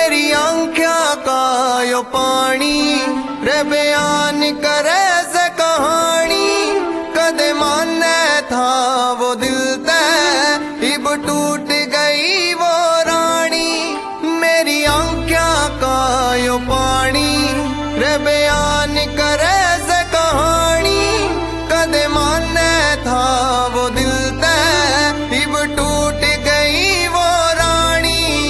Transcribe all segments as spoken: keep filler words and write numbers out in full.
मेरी आँखों का यो पानी रे बयान करे से कहानी, कदे माने था वो दिल ते इब टूट गई वो रानी। मेरी आँखों का यो पानी रे बयान करे से कहानी, कदे माने था वो दिल ते इब टूट गई वो रानी।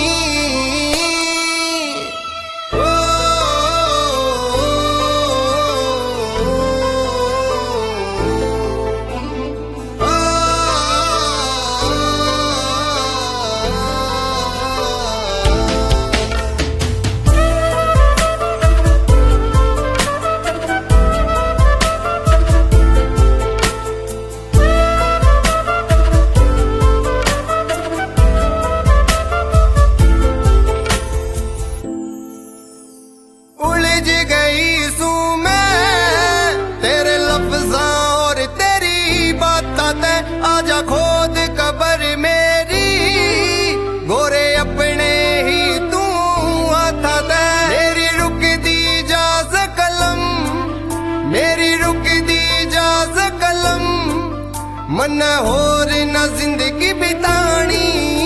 उलझ गई सू मैं तेरे लफ्ज़ां और तेरी बातां ते, आजा खोद कबर मेरी गोरे अपने ही तू आता ते। मेरी रुक दी जाज कलम, मेरी रुक दी जाज कलम, मन होर न जिंदगी बितानी।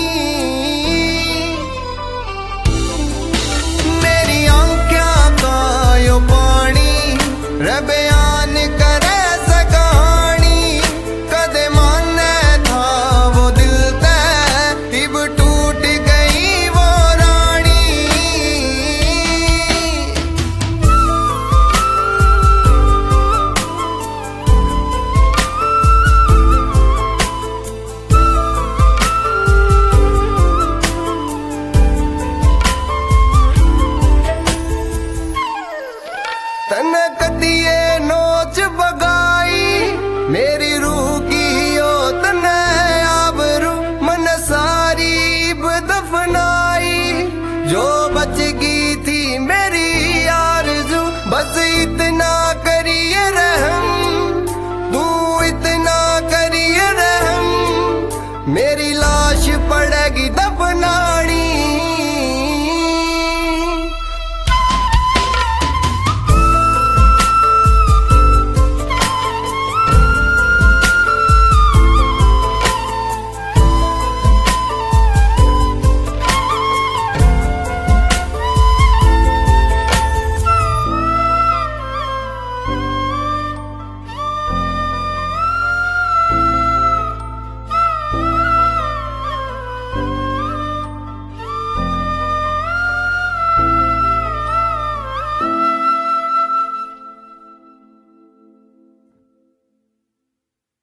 मेरी आँखों का यो पानी रे बयान करे से कहानी, कदे माने था वो दिल ते इब टूट गई वो रानी। तन कदिए नोच बगाई मेरी रूह की यो तने आबरू, मन सारी इब दफनाई जो बच गई थी मेरी आरज़ू। बस इतना करिए रहम